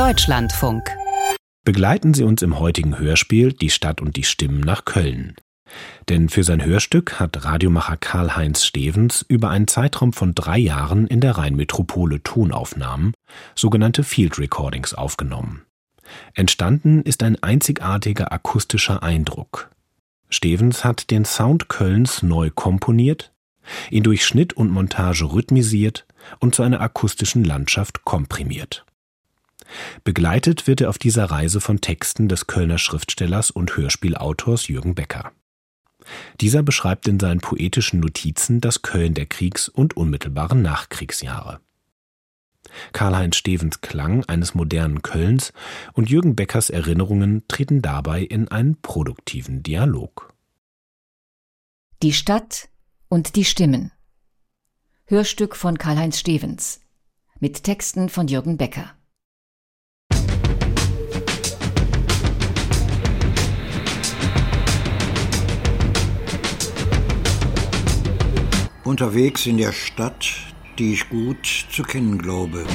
Deutschlandfunk. Begleiten Sie uns im heutigen Hörspiel Die Stadt und die Stimmen nach Köln. Denn für sein Hörstück hat Radiomacher Karl-Heinz Stevens über einen Zeitraum von 3 Jahren in der Rheinmetropole Tonaufnahmen, sogenannte Field Recordings, aufgenommen. Entstanden ist ein einzigartiger akustischer Eindruck. Stevens hat den Sound Kölns neu komponiert, ihn durch Schnitt und Montage rhythmisiert und zu einer akustischen Landschaft komprimiert. Begleitet wird er auf dieser Reise von Texten des Kölner Schriftstellers und Hörspielautors Jürgen Becker. Dieser beschreibt in seinen poetischen Notizen das Köln der Kriegs- und unmittelbaren Nachkriegsjahre. Karl-Heinz Stevens Klang eines modernen Kölns und Jürgen Beckers Erinnerungen treten dabei in einen produktiven Dialog. Die Stadt und die Stimmen. Hörstück von Karl-Heinz Stevens. Mit Texten von Jürgen Becker. Unterwegs in der Stadt, die ich gut zu kennen glaube.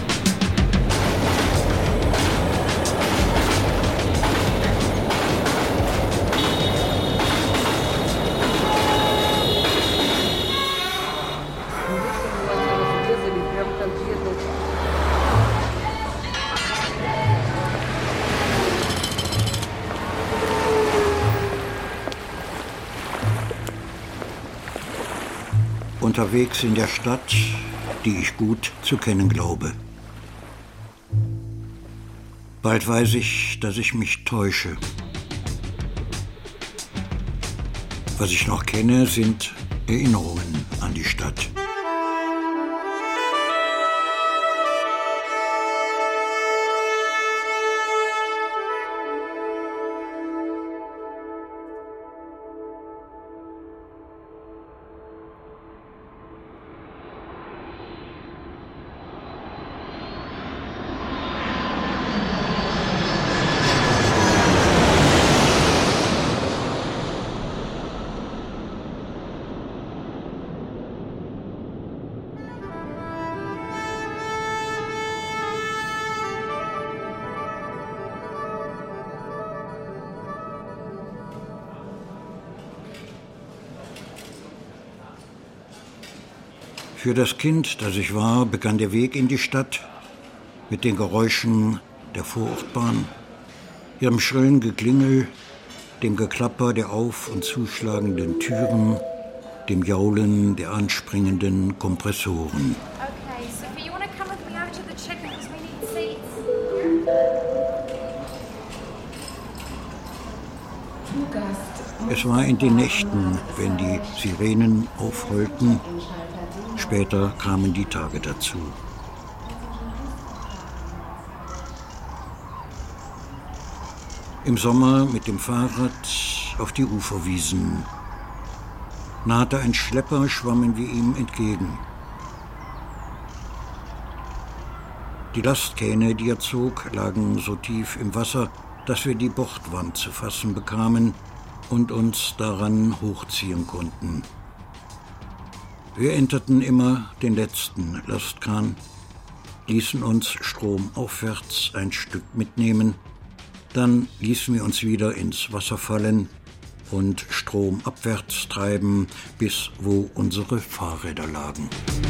Unterwegs in der Stadt, die ich gut zu kennen glaube. Bald weiß ich, dass ich mich täusche. Was ich noch kenne, sind Erinnerungen an die Stadt. Für das Kind, das ich war, begann der Weg in die Stadt mit den Geräuschen der Vorortbahn, ihrem schrillen Geklingel, dem Geklapper der auf- und zuschlagenden Türen, dem Jaulen der anspringenden Kompressoren. Okay, Sophie, you want to come with me over to the chicken because we need seats? Es war in den Nächten, wenn die Sirenen aufheulten. Später kamen die Tage dazu. Im Sommer mit dem Fahrrad auf die Uferwiesen. Nahte ein Schlepper, schwammen wir ihm entgegen. Die Lastkähne, die er zog, lagen so tief im Wasser, dass wir die Bordwand zu fassen bekamen und uns daran hochziehen konnten. Wir enterten immer den letzten Lastkahn, ließen uns stromaufwärts ein Stück mitnehmen, dann ließen wir uns wieder ins Wasser fallen und stromabwärts treiben, bis wo unsere Fahrräder lagen.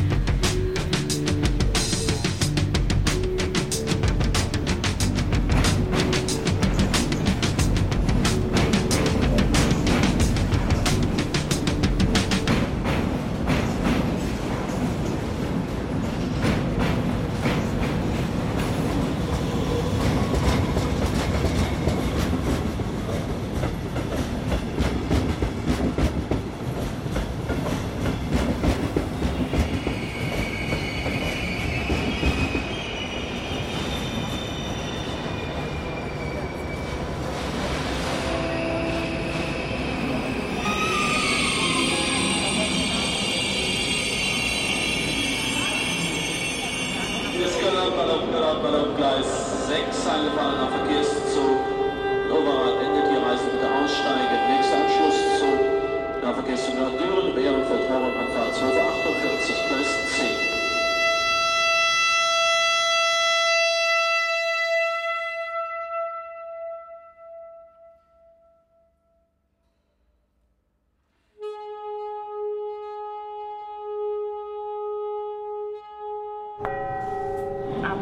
Gleis 6, eingefahrener Verkehrszug. Oberrad endet die Reise, bitte aussteigen. Nächster Anschlusszug. Nahverkehrszug nach Düren, Bärenfeld, Horror, Fahrzeug 48, Gleis 10.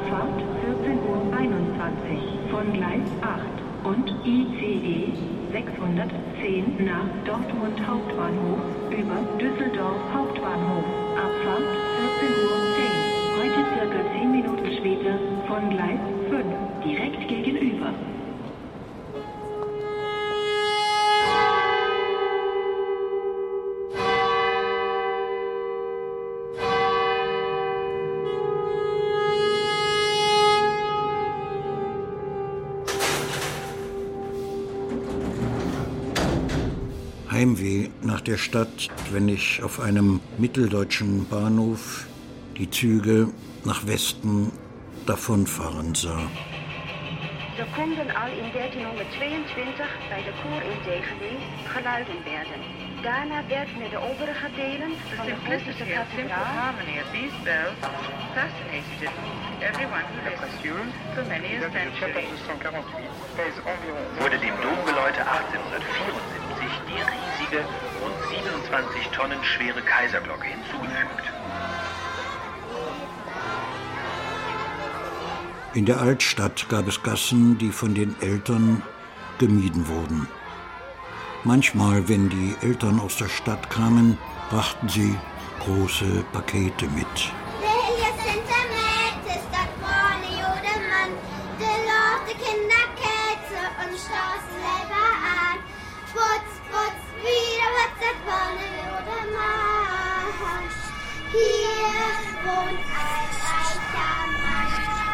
Abfahrt 14:21 Uhr von Gleis 8 und ICE 610 nach Dortmund Hauptbahnhof über Düsseldorf Hauptbahnhof. Abfahrt 14:10 Uhr. Heute circa 10 Minuten später von Gleis 5 direkt gegenüber. Heimweh nach der Stadt, wenn ich auf einem mitteldeutschen Bahnhof die Züge nach Westen davonfahren sah. So konden al in 1322 bij de koorindegeling geluiden werden. Daarna werd met de overige delen van de Gotische kathedraal fascinated everyone who listened for many a century. Wurde dem Domgeläute 1874 die riesige, rund 27 Tonnen schwere Kaiserglocke hinzugefügt. In der Altstadt gab es Gassen, die von den Eltern gemieden wurden. Manchmal, wenn die Eltern aus der Stadt kamen, brachten sie große Pakete mit. Hier wohnt ein reicher Mann.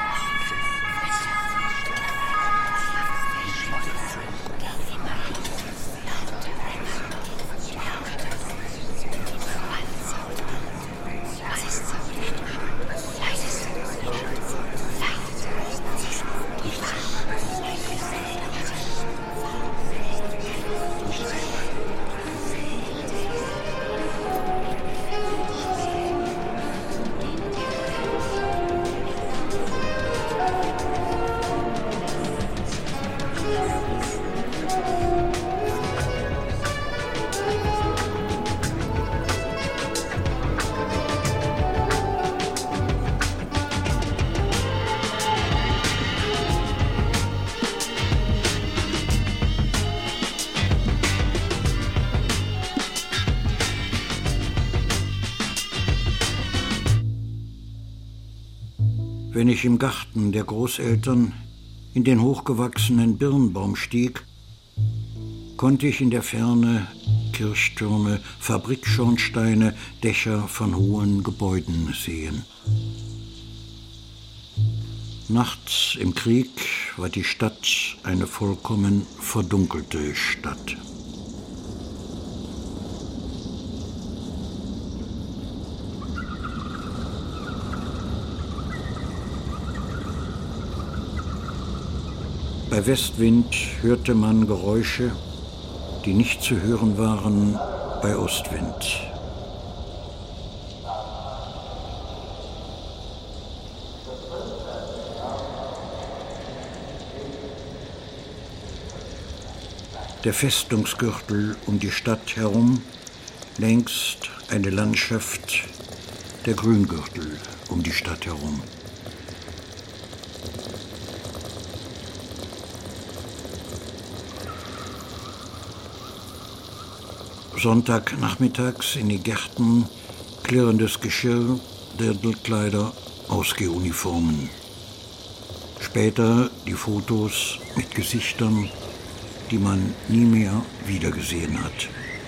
Wenn ich im Garten der Großeltern in den hochgewachsenen Birnbaum stieg, konnte ich in der Ferne Kirchtürme, Fabrikschornsteine, Dächer von hohen Gebäuden sehen. Nachts im Krieg war die Stadt eine vollkommen verdunkelte Stadt. Bei Westwind hörte man Geräusche, die nicht zu hören waren bei Ostwind. Der Festungsgürtel um die Stadt herum, längst eine Landschaft, der Grüngürtel um die Stadt herum. Sonntagnachmittags in den Gärten klirrendes Geschirr, Dirndlkleider, Ausgehuniformen. Später die Fotos mit Gesichtern, die man nie mehr wiedergesehen hat.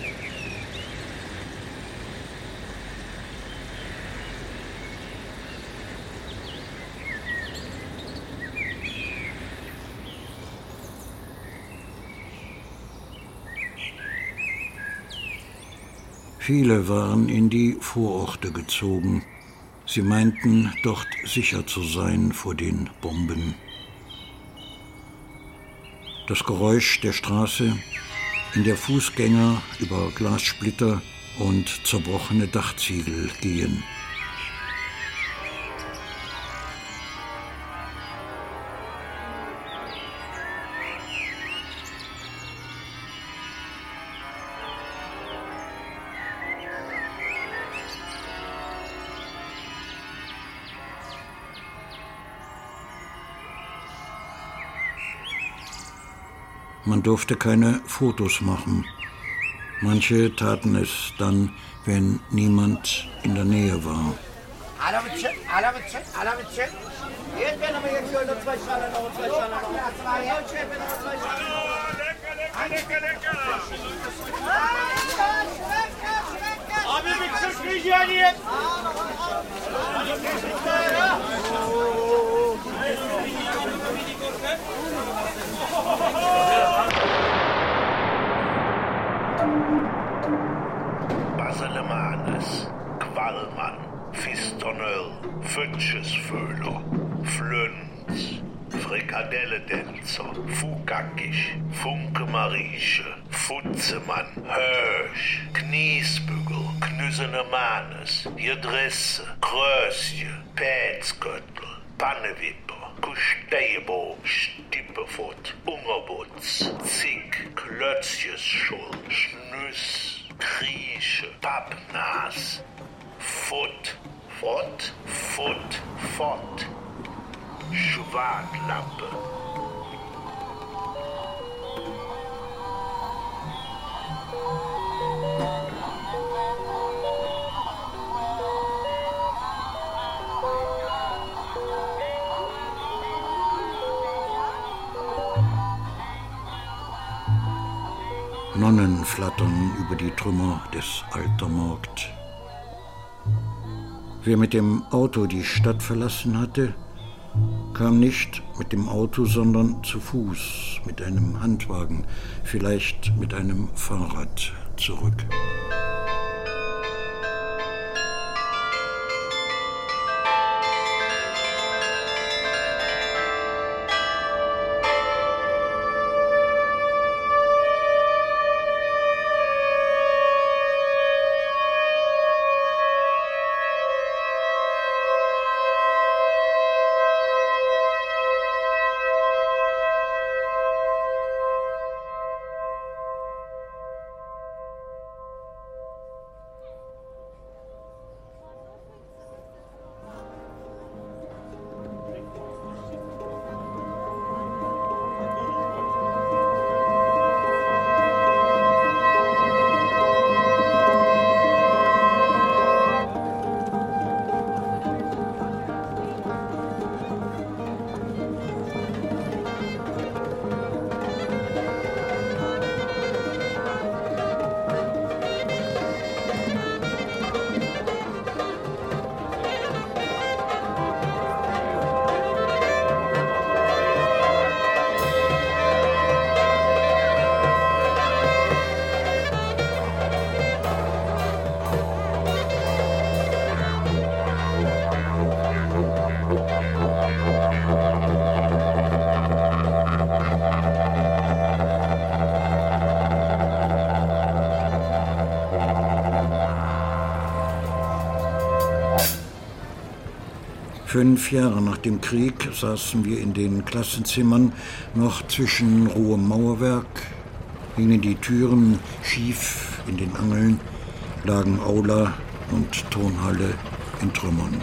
Viele waren in die Vororte gezogen. Sie meinten, dort sicher zu sein vor den Bomben. Das Geräusch der Straße, in der Fußgänger über Glassplitter und zerbrochene Dachziegel gehen. Man durfte keine Fotos machen. Manche taten es dann, wenn niemand in der Nähe war. Baselemanes, Qualmann, Fistonöl, Fötschesföhler, Flöns, Frikadelledenzer, Fukakisch, Funke-Marieche, Futzemann, Hirsch, Kniesbügel, Knüsenemanes, Jedrisse, Krösje, Pätsgöttel, Pannewipper, Kusteibo, Stippefurt, Ungerbutz, Zick, Klötzjesschul, Schnüss, Krieche, Pappnas, Futt, Fott, Futt, Fott, Schwartlappe. Nonnen flattern über die Trümmer des Altermarkt. Wer mit dem Auto die Stadt verlassen hatte, kam nicht mit dem Auto, sondern zu Fuß, mit einem Handwagen, vielleicht mit einem Fahrrad zurück. Fünf Jahre nach dem Krieg saßen wir in den Klassenzimmern noch zwischen rohem Mauerwerk, hingen die Türen schief in den Angeln, lagen Aula und Turnhalle in Trümmern.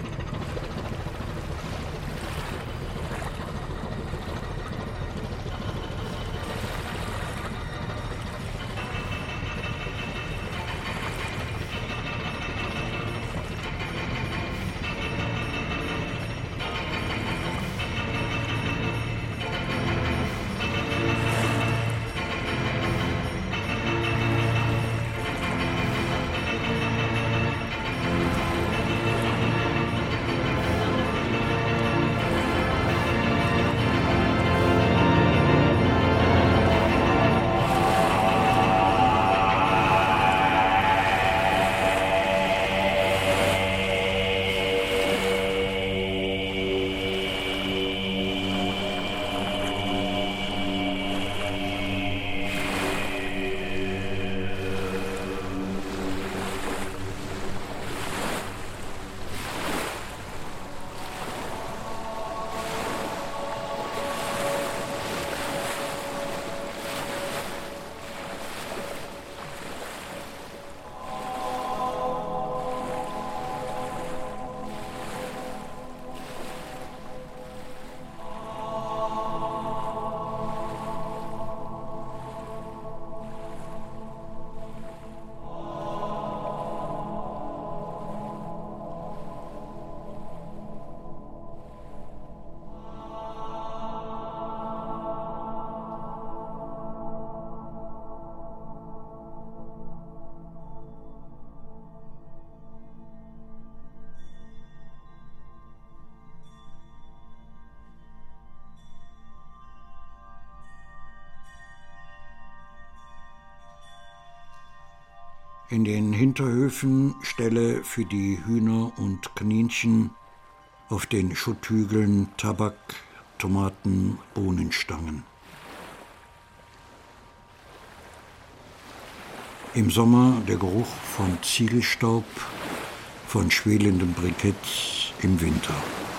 In den Hinterhöfen Ställe für die Hühner und Kaninchen, auf den Schutthügeln Tabak, Tomaten, Bohnenstangen. Im Sommer der Geruch von Ziegelstaub, von schwelendem Brikett im Winter.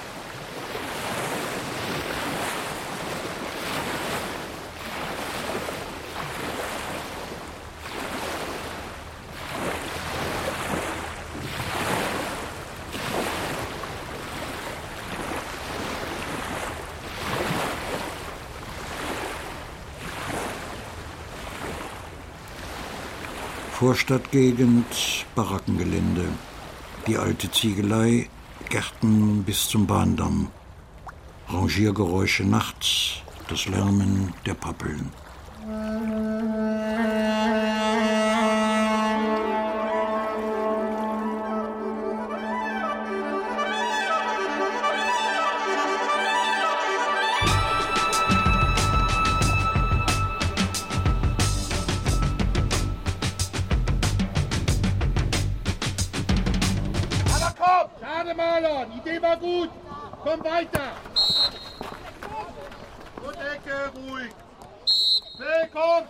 Vorstadtgegend, Barackengelände, die alte Ziegelei, Gärten bis zum Bahndamm, Rangiergeräusche nachts, das Lärmen der Pappeln. Die Idee war gut. Komm weiter. Und Ecke, ruhig. Willkommen.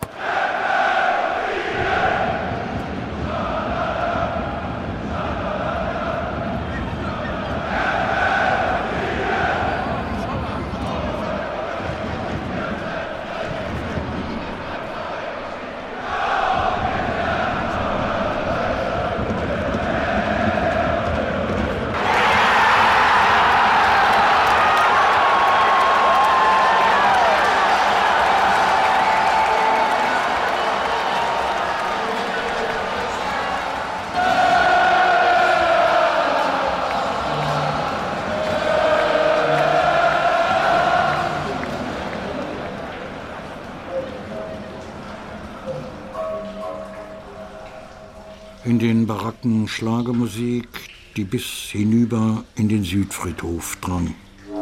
In den Baracken Schlagermusik, die bis hinüber in den Südfriedhof drang.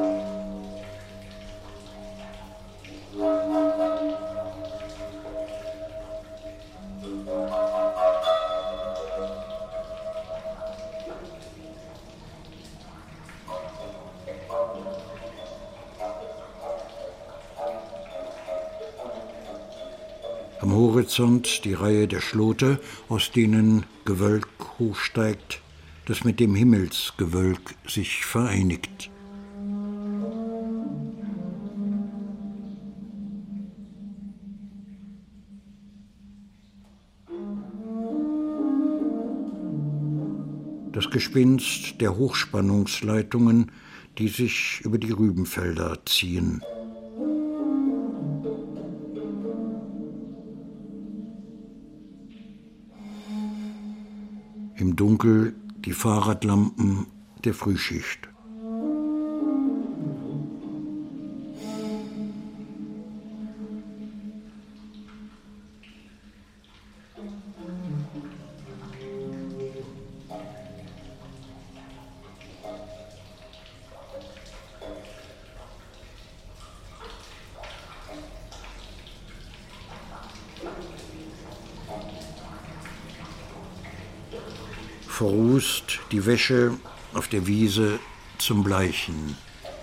Am Horizont die Reihe der Schlote, aus denen Gewölk hochsteigt, das mit dem Himmelsgewölk sich vereinigt. Das Gespinst der Hochspannungsleitungen, die sich über die Rübenfelder ziehen. Im Dunkel die Fahrradlampen der Frühschicht. Verrußt die Wäsche auf der Wiese zum Bleichen.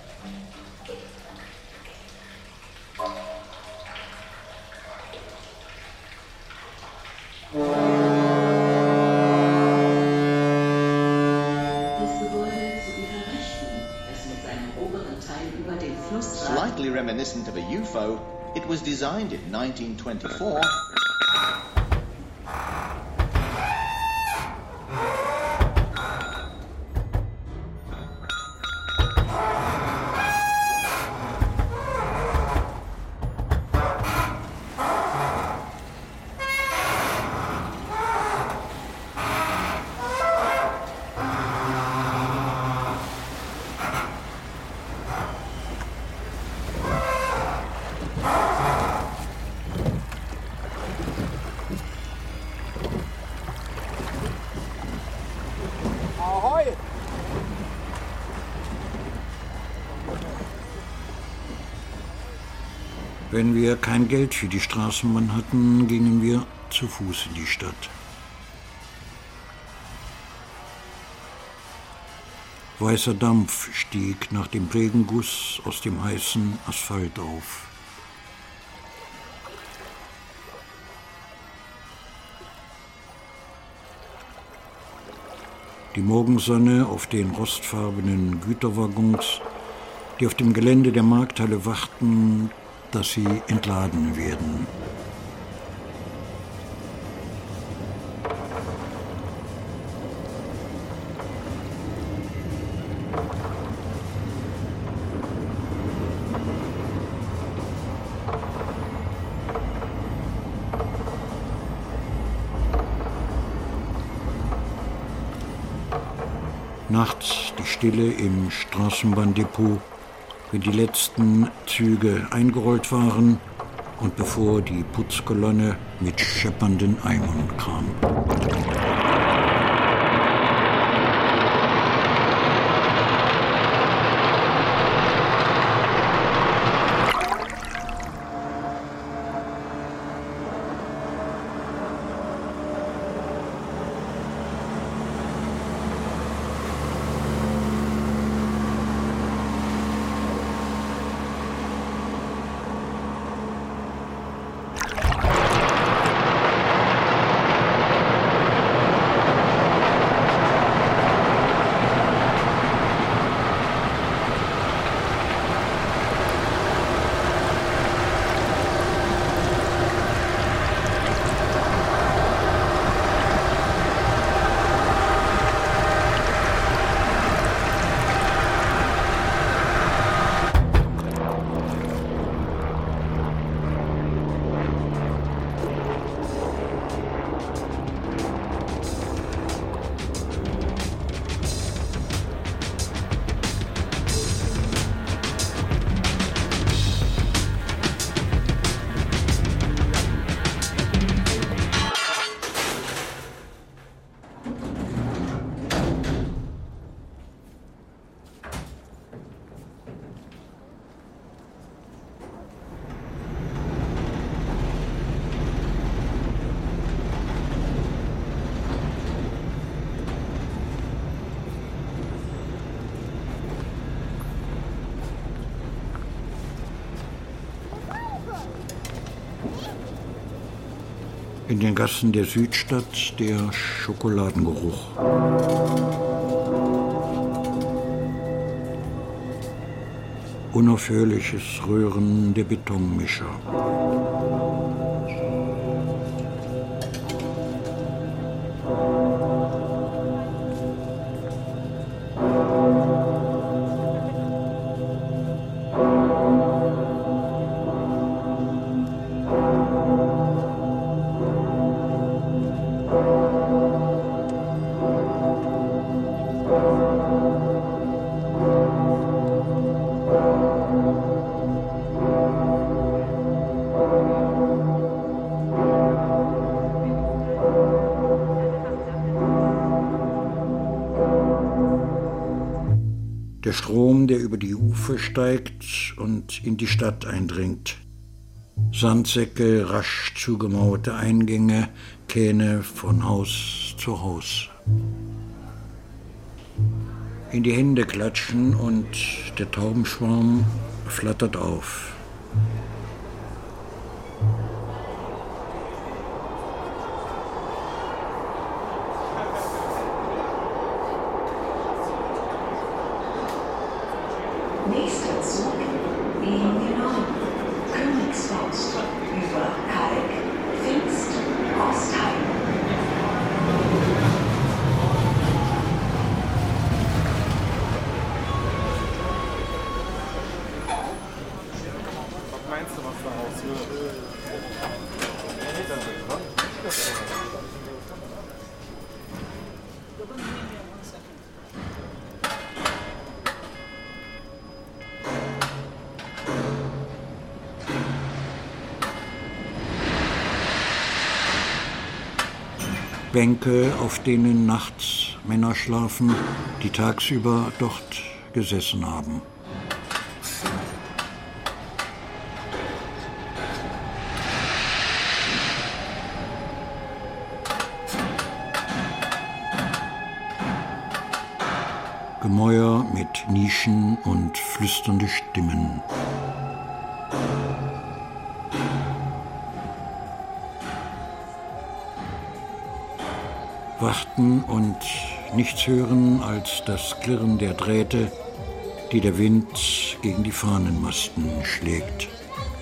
Slightly reminiscent of a UFO, it was designed in 1924. Wenn wir kein Geld für die Straßenbahn hatten, gingen wir zu Fuß in die Stadt. Weißer Dampf stieg nach dem Regenguss aus dem heißen Asphalt auf. Die Morgensonne auf den rostfarbenen Güterwaggons, die auf dem Gelände der Markthalle warten, dass sie entladen werden. Nachts die Stille im Straßenbahndepot, wenn die letzten Züge eingerollt waren und bevor die Putzkolonne mit scheppernden Eimern kam. In den Gassen der Südstadt der Schokoladengeruch. Unaufhörliches Röhren der Betonmischer. Der Strom, der über die Ufer steigt und in die Stadt eindringt. Sandsäcke, rasch zugemauerte Eingänge, Kähne von Haus zu Haus. In die Hände klatschen und der Taubenschwarm flattert auf. Nächster Zug, Linie 9, Königsforst, über Kalk, Pfingst, Ostheim. Was meinst du, was daraus wird? Bänke, auf denen nachts Männer schlafen, die tagsüber dort gesessen haben. Gemäuer Rauschen und flüsternde Stimmen. Warten und nichts hören als das Klirren der Drähte, die der Wind gegen die Fahnenmasten schlägt.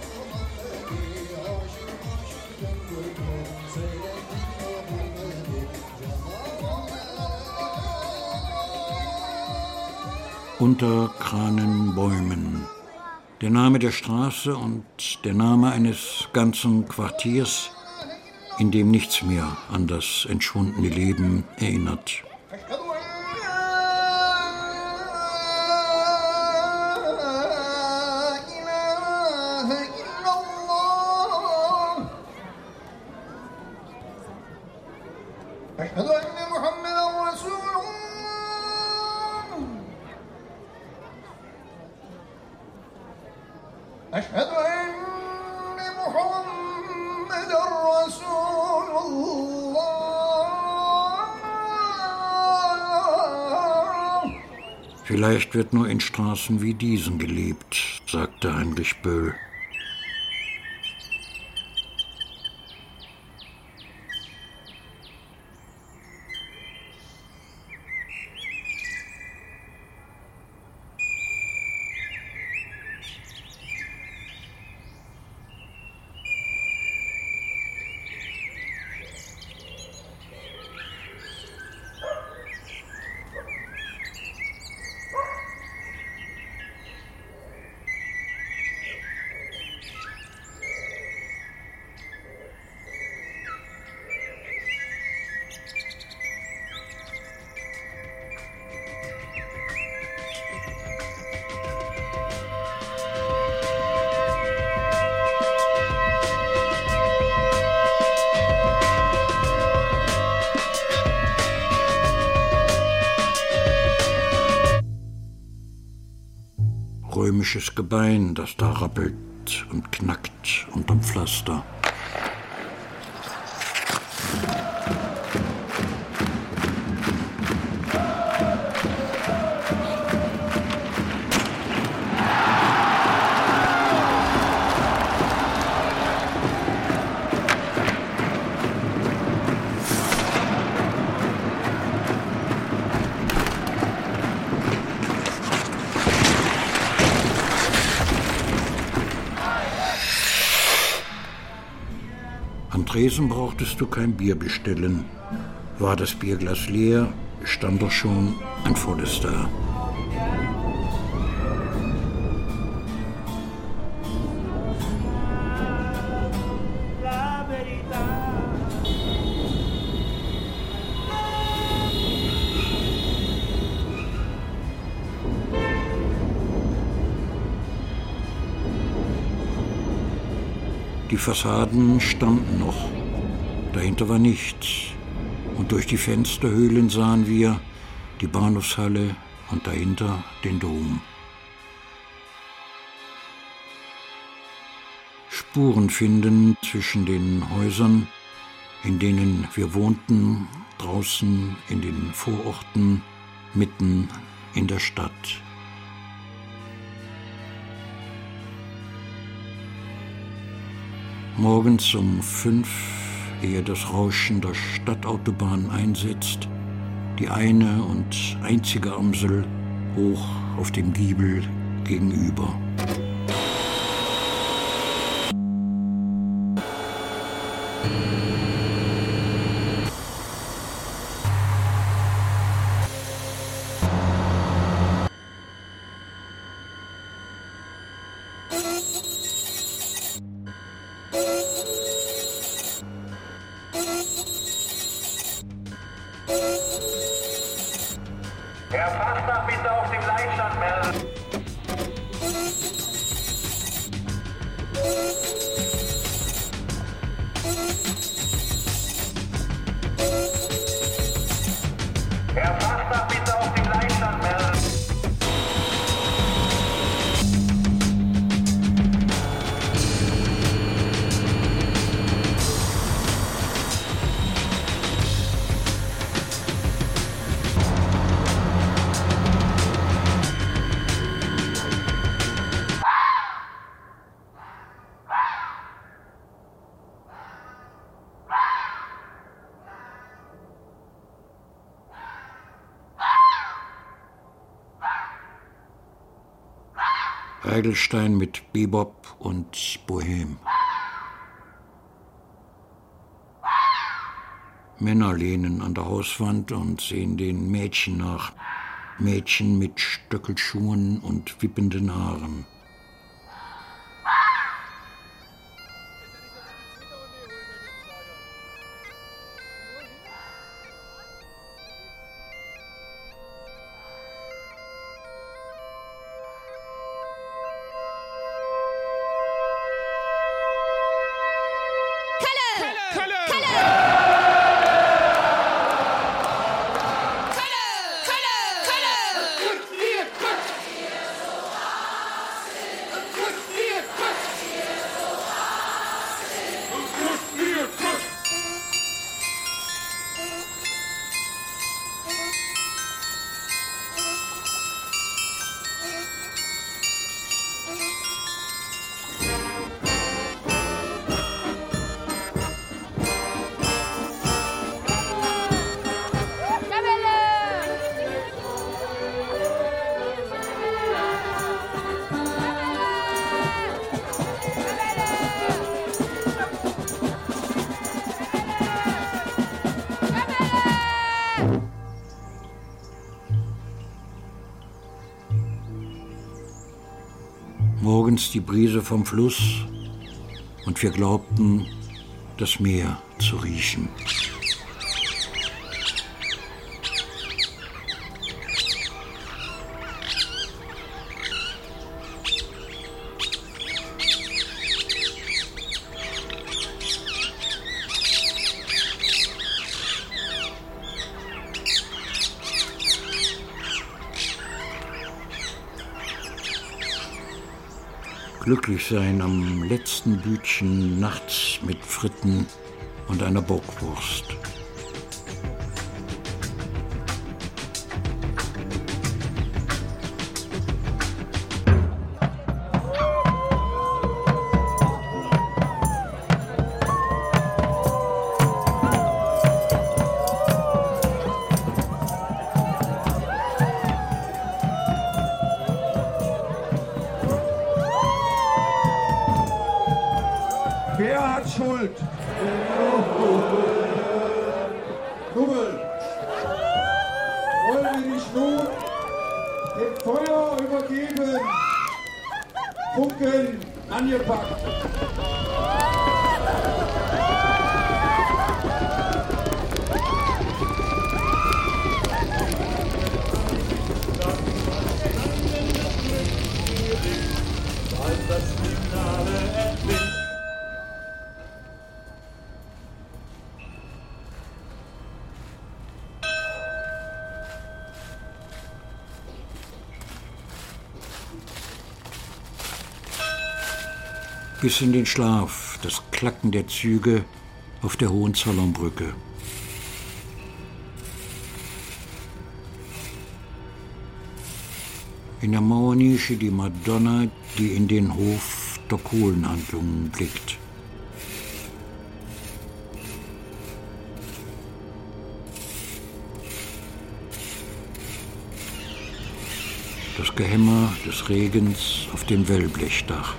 Unter Kranenbäumen. Der Name der Straße und der Name eines ganzen Quartiers, in dem nichts mehr an das entschwundene Leben erinnert. Vielleicht wird nur in Straßen wie diesen gelebt, sagte Heinrich Böll. Römisches Gebein, das da rappelt und knackt unterm Pflaster. Am Tresen brauchtest du kein Bier bestellen. War das Bierglas leer, stand doch schon ein volles da. Die Fassaden standen noch, dahinter war nichts, und durch die Fensterhöhlen sahen wir die Bahnhofshalle und dahinter den Dom. Spuren finden zwischen den Häusern, in denen wir wohnten, draußen in den Vororten, mitten in der Stadt. Morgens um 5, ehe das Rauschen der Stadtautobahn einsetzt, die eine und einzige Amsel hoch auf dem Giebel gegenüber. Herr Fastnacht, bitte auf dem Leitstand melden. Herr Fastnacht, bitte auf dem Leitstand melden. Heidelstein mit Bebop und Bohem. Männer lehnen an der Hauswand und sehen den Mädchen nach. Mädchen mit Stöckelschuhen und wippenden Haaren. Morgens die Brise vom Fluss und wir glaubten, das Meer zu riechen. Glücklich sein am letzten Bütchen nachts mit Fritten und einer Bockwurst. Wer hat Schuld? Nubbel, wollen wir dich nun dem Feuer übergeben? Funken angepackt. Bis in den Schlaf, das Klacken der Züge auf der Hohenzollernbrücke. In der Mauernische die Madonna, die in den Hof der Kohlenhandlungen blickt. Das Gehämmer des Regens auf dem Wellblechdach.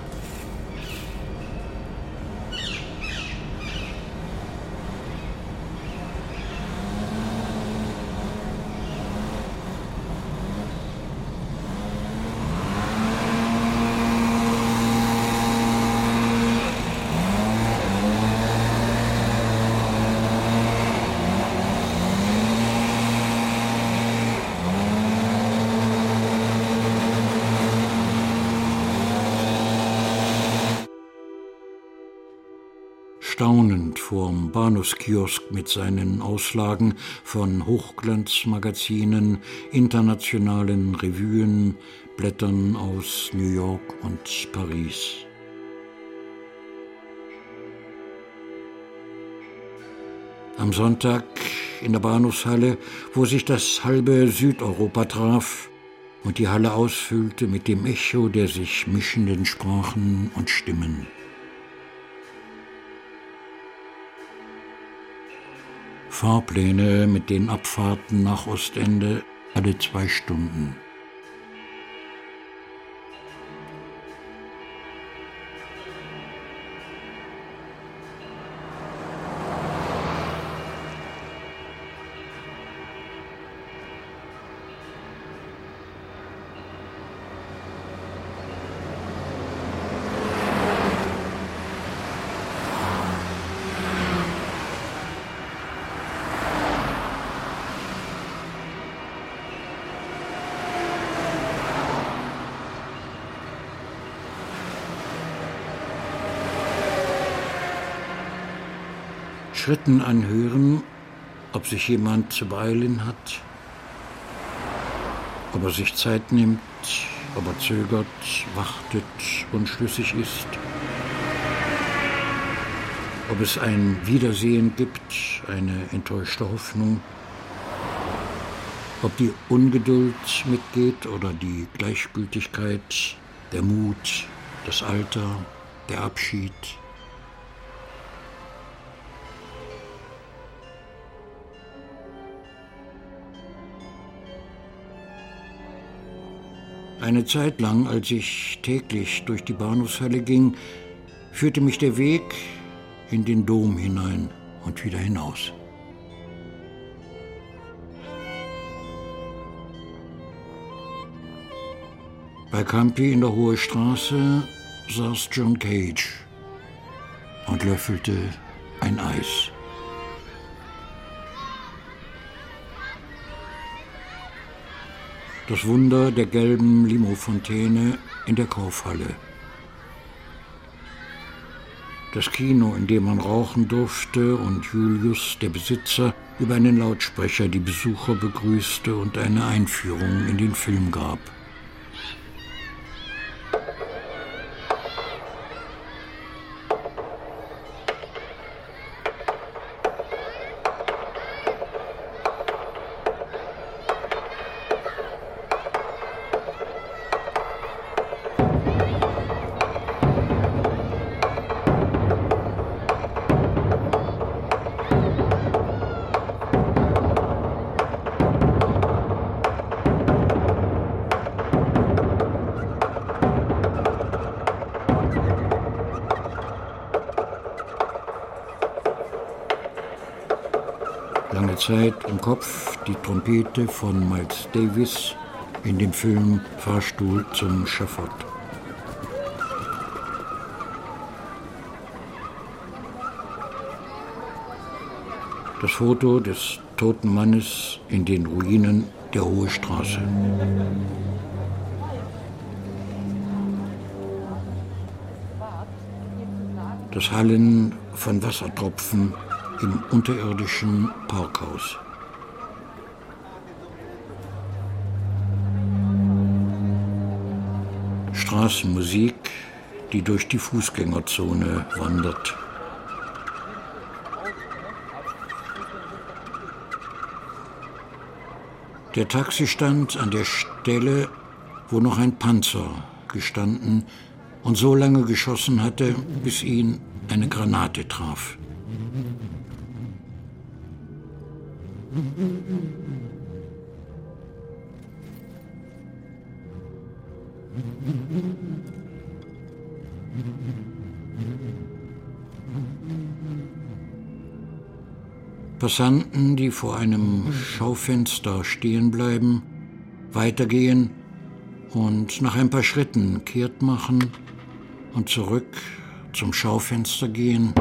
Staunend vorm Bahnhofskiosk mit seinen Auslagen von Hochglanzmagazinen, internationalen Revuen, Blättern aus New York und Paris. Am Sonntag in der Bahnhofshalle, wo sich das halbe Südeuropa traf und die Halle ausfüllte mit dem Echo der sich mischenden Sprachen und Stimmen. Fahrpläne mit den Abfahrten nach Ostende alle 2 Stunden. Schritten anhören, ob sich jemand zu beeilen hat, ob er sich Zeit nimmt, ob er zögert, wartet, unschlüssig ist, ob es ein Wiedersehen gibt, eine enttäuschte Hoffnung, ob die Ungeduld mitgeht oder die Gleichgültigkeit, der Mut, das Alter, der Abschied. Eine Zeit lang, als ich täglich durch die Bahnhofshalle ging, führte mich der Weg in den Dom hinein und wieder hinaus. Bei Campi in der Hohe Straße saß John Cage und löffelte ein Eis. Das Wunder der gelben Limofontäne in der Kaufhalle. Das Kino, in dem man rauchen durfte und Julius, der Besitzer, über einen Lautsprecher die Besucher begrüßte und eine Einführung in den Film gab. Lange Zeit im Kopf die Trompete von Miles Davis in dem Film Fahrstuhl zum Schafott. Das Foto des toten Mannes in den Ruinen der Hohe Straße. Das Hallen von Wassertropfen im unterirdischen Parkhaus. Straßenmusik, die durch die Fußgängerzone wandert. Der Taxistand an der Stelle, wo noch ein Panzer gestanden und so lange geschossen hatte, bis ihn eine Granate traf. Passanten, die vor einem Schaufenster stehen bleiben, weitergehen und nach ein paar Schritten kehrt machen und zurück zum Schaufenster gehen.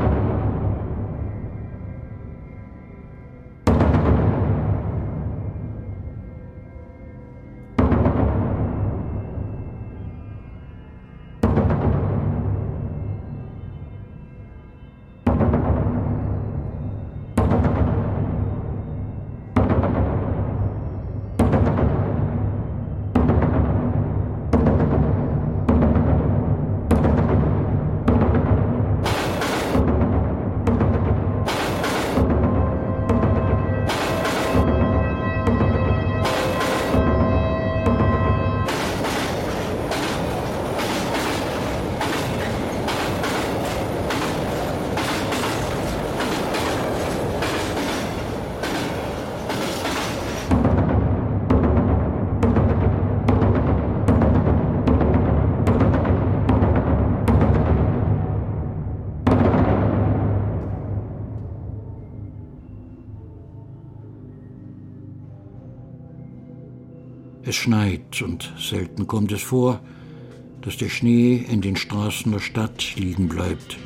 Es schneit und selten kommt es vor, dass der Schnee in den Straßen der Stadt liegen bleibt.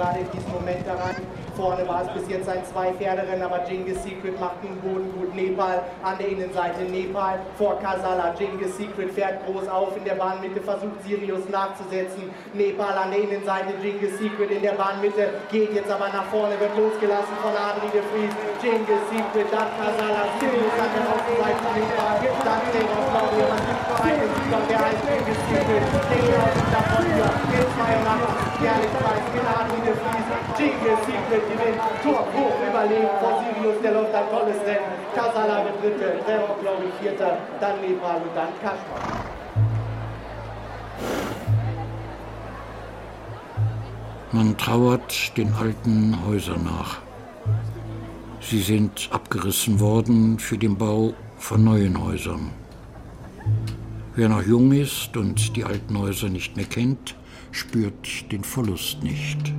gerade in diesem Moment daran. Vorne war es bis jetzt ein Zwei-Pferderennen, aber Genghis Secret macht den Boden gut. Nepal an der Innenseite, Nepal vor Kasala. Genghis Secret fährt groß auf in der Bahnmitte, versucht Sirius nachzusetzen. Nepal an der Innenseite, Genghis Secret in der Bahnmitte, geht jetzt aber nach vorne, wird losgelassen von Adri de Vries. Genghis Secret, dann Kasala, Sirius an der Außenseite, Nepal, dann Terror, Claudia, man gibt noch einen Sieger, der heißt Genghis Secret. Den laufen davon hier, den 82, Ehrlichkeit, mit Adri de Vries. Genghis Secret gewinnt, Tor hoch überlebt vor Sirius, der läuft ein tolles Rennen. Kasala wird Dritte, Trevor, glaube ich, Vierter, dann Nepal und dann Kaspar. Man trauert den alten Häusern nach. Sie sind abgerissen worden für den Bau von neuen Häusern. Wer noch jung ist und die alten Häuser nicht mehr kennt, spürt den Verlust nicht.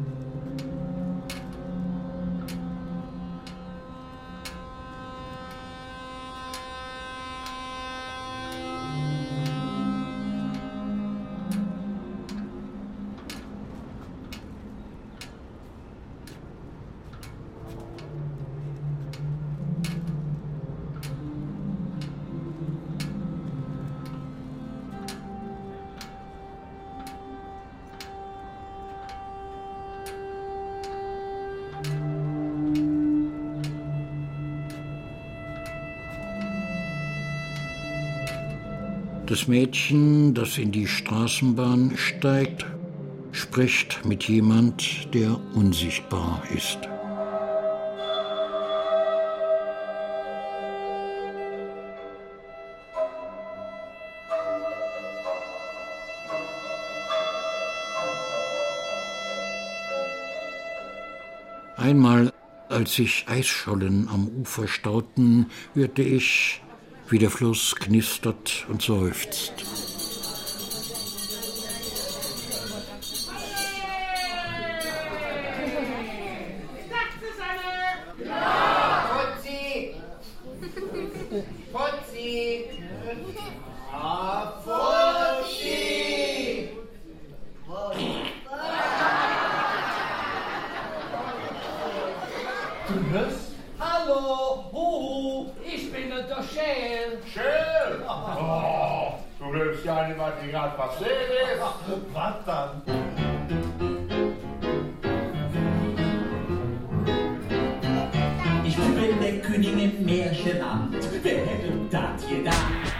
Das Mädchen, das in die Straßenbahn steigt, spricht mit jemand, der unsichtbar ist. Einmal, als sich Eisschollen am Ufer stauten, hörte ich, wie der Fluss knistert und seufzt. Fuzzi! Fuzzi! Ah, Fuzzi! Du hörst? Hallo, Huhu, ich bin der Schäl. Schäl? Oh, du willst ja nicht, was dir gerade passiert ist. Was dann? Ich bin der König im Märchenland. Wer hätte das gedacht?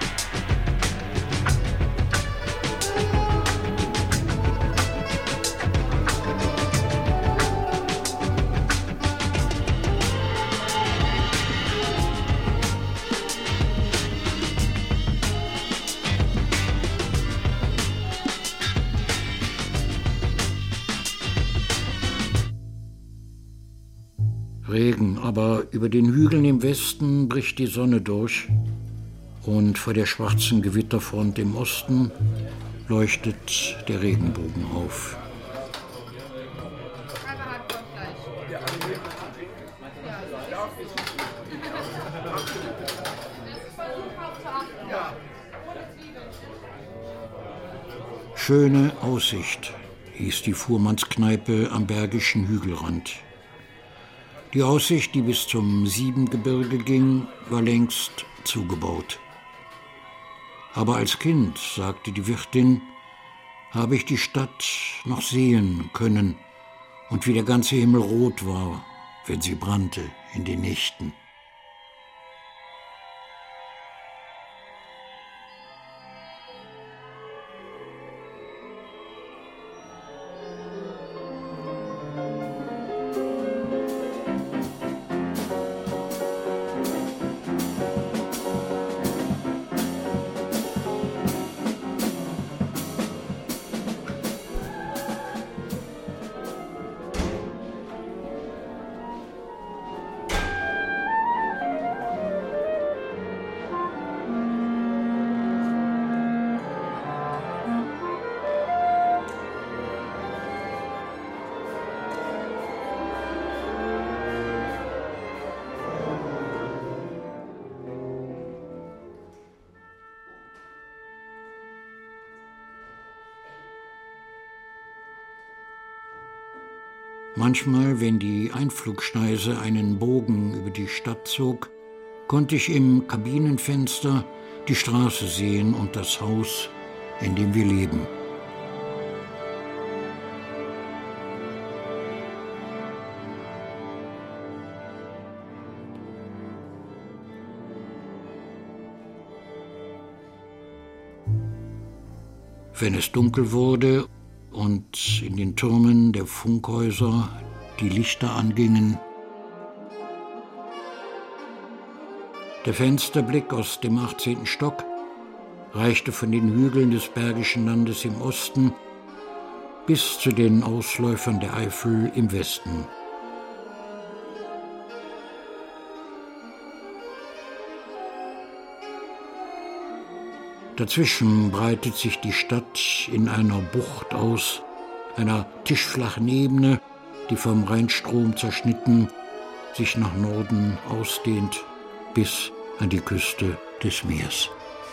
Regen, aber über den Hügeln im Westen bricht die Sonne durch und vor der schwarzen Gewitterfront im Osten leuchtet der Regenbogen auf. Schöne Aussicht, hieß die Fuhrmannskneipe am Bergischen Hügelrand. Die Aussicht, die bis zum Siebengebirge ging, war längst zugebaut. Aber als Kind, sagte die Wirtin, habe ich die Stadt noch sehen können und wie der ganze Himmel rot war, wenn sie brannte in den Nächten. Manchmal, wenn die Einflugschneise einen Bogen über die Stadt zog, konnte ich im Kabinenfenster die Straße sehen und das Haus, in dem wir leben. Wenn es dunkel wurde und in den Türmen der Funkhäuser die Lichter angingen, der Fensterblick aus dem 18. Stock reichte von den Hügeln des Bergischen Landes im Osten bis zu den Ausläufern der Eifel im Westen. Dazwischen breitet sich die Stadt in einer Bucht aus, einer tischflachen Ebene, die vom Rheinstrom zerschnitten sich nach Norden ausdehnt bis an die Küste des Meers.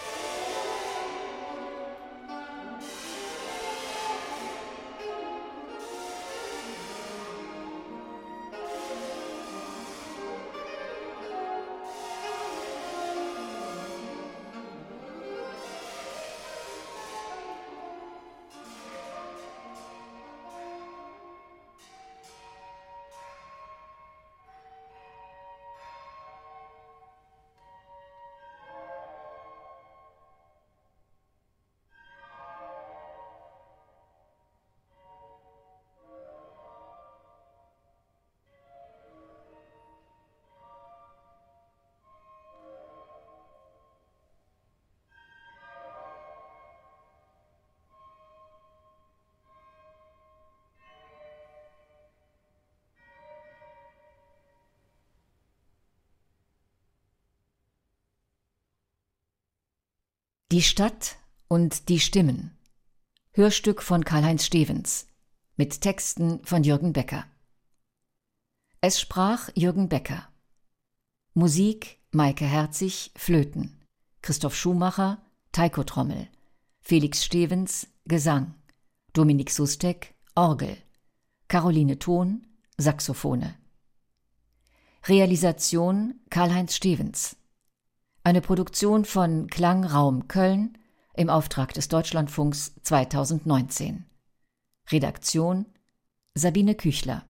Die Stadt und die Stimmen. Hörstück von Karl-Heinz Stevens. Mit Texten von Jürgen Becker. Es sprach Jürgen Becker. Musik Maike Herzig, Flöten. Christoph Schumacher, Taiko-Trommel. Felix Stevens, Gesang. Dominik Sustek, Orgel. Caroline Thon, Saxophone. Realisation Karl-Heinz Stevens. Eine Produktion von Klangraum Köln im Auftrag des Deutschlandfunks 2019. Redaktion Sabine Küchler.